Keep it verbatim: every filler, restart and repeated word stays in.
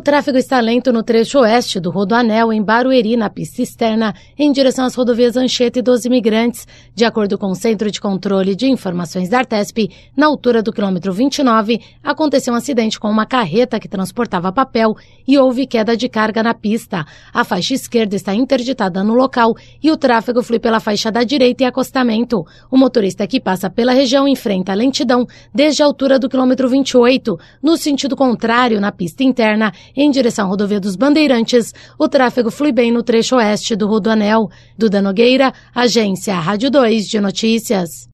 tráfego está lento no trecho oeste do Rodoanel, em Barueri, na pista externa, em direção às rodovias Anchieta e dos Imigrantes. De acordo com o Centro de Controle de Informações da Artesp, na altura do quilômetro vinte e nove, aconteceu um acidente com uma carreta que transportava papel e houve queda de carga na pista. A faixa esquerda está interditada no local e o tráfego flui pela faixa da direita e acostamento. O motorista que passa pela região enfrenta a lentidão desde a altura do quilômetro vinte e oito, no sentido contrário, na pista interna, em direção à rodovia dos Bandeirantes, o tráfego flui bem no trecho oeste do Rodoanel. Duda Nogueira, Agência Rádio dois de Notícias.